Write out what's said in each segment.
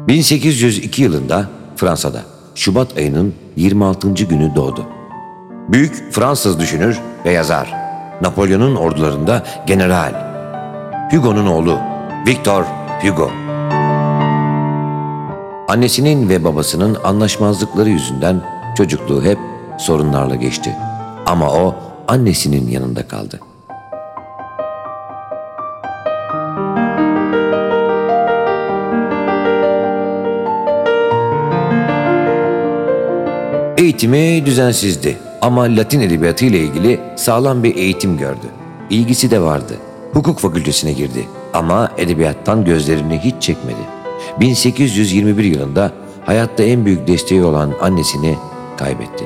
1802 yılında Fransa'da Şubat ayının 26. günü doğdu. Büyük Fransız düşünür ve yazar, Napolyon'un ordularında general, Hugo'nun oğlu Victor Hugo. Annesinin ve babasının anlaşmazlıkları yüzünden çocukluğu hep sorunlarla geçti. Ama o annesinin yanında kaldı. Eğitimi düzensizdi ama Latin edebiyatı ile ilgili sağlam bir eğitim gördü. İlgisi de vardı. Hukuk fakültesine girdi ama edebiyattan gözlerini hiç çekmedi. 1821 yılında hayatta en büyük desteği olan annesini kaybetti.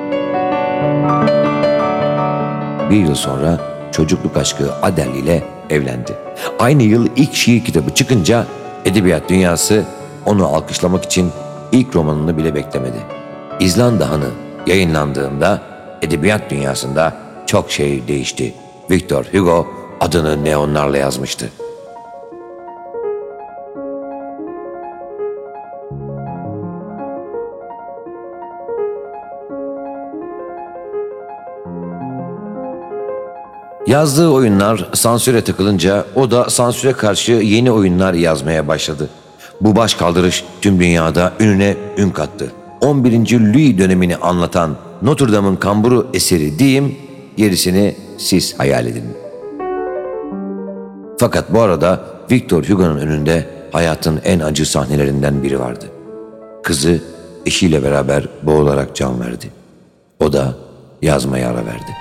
Bir yıl sonra çocukluk aşkı Adele ile evlendi. Aynı yıl ilk şiir kitabı çıkınca edebiyat dünyası onu alkışlamak için ilk romanını bile beklemedi. İzlanda Hanı yayınlandığında edebiyat dünyasında çok şey değişti. Victor Hugo adını neonlarla yazmıştı. Yazdığı oyunlar sansüre takılınca o da sansüre karşı yeni oyunlar yazmaya başladı. Bu başkaldırış tüm dünyada ününe ün kattı. 11. Louis dönemini anlatan Notre Dame'ın kamburu eseri diyeyim, gerisini siz hayal edin. Fakat bu arada Victor Hugo'nun önünde hayatın en acı sahnelerinden biri vardı. Kızı eşiyle beraber boğularak can verdi. O da yazmaya ara verdi.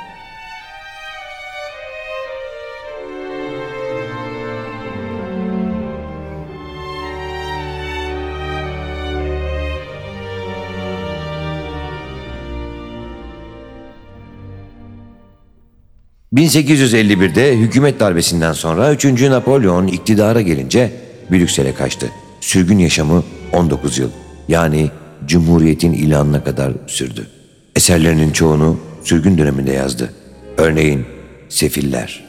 ...1851'de hükümet darbesinden sonra 3. Napolyon iktidara gelince Brüksel'e kaçtı. Sürgün yaşamı 19 yıl, yani Cumhuriyet'in ilanına kadar sürdü. Eserlerinin çoğunu sürgün döneminde yazdı. Örneğin Sefiller.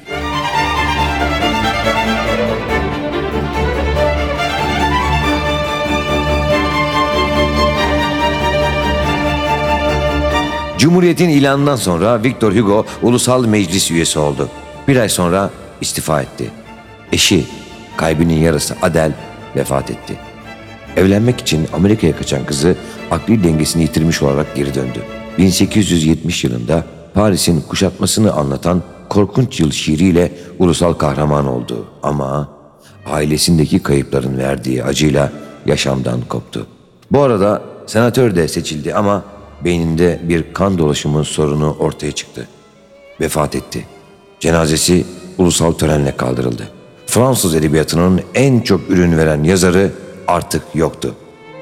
Cumhuriyet'in ilanından sonra Victor Hugo Ulusal Meclis üyesi oldu. Bir ay sonra istifa etti. Eşi, kalbinin yarısı Adele vefat etti. Evlenmek için Amerika'ya kaçan kızı akli dengesini yitirmiş olarak geri döndü. 1870 yılında Paris'in kuşatmasını anlatan Korkunç Yıl şiiriyle ulusal kahraman oldu. Ama ailesindeki kayıpların verdiği acıyla yaşamdan koptu. Bu arada senatör de seçildi ama beyninde bir kan dolaşımı sorunu ortaya çıktı. Vefat etti. Cenazesi ulusal törenle kaldırıldı. Fransız edebiyatının en çok ürün veren yazarı artık yoktu.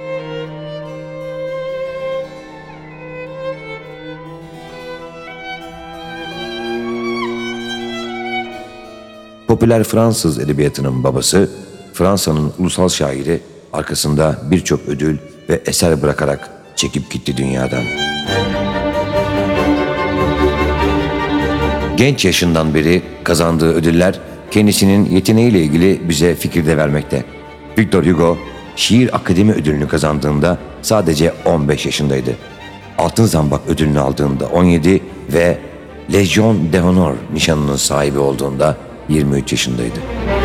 Popüler Fransız edebiyatının babası, Fransa'nın ulusal şairi, arkasında birçok ödül ve eser bırakarak çekip gitti dünyadan. Genç yaşından beri kazandığı ödüller kendisinin yeteneğiyle ilgili bize fikir de vermekte. Victor Hugo, Şiir Akademi ödülünü kazandığında sadece 15 yaşındaydı. Altın Zambak ödülünü aldığında 17 ve Légion d'honneur nişanının sahibi olduğunda 23 yaşındaydı.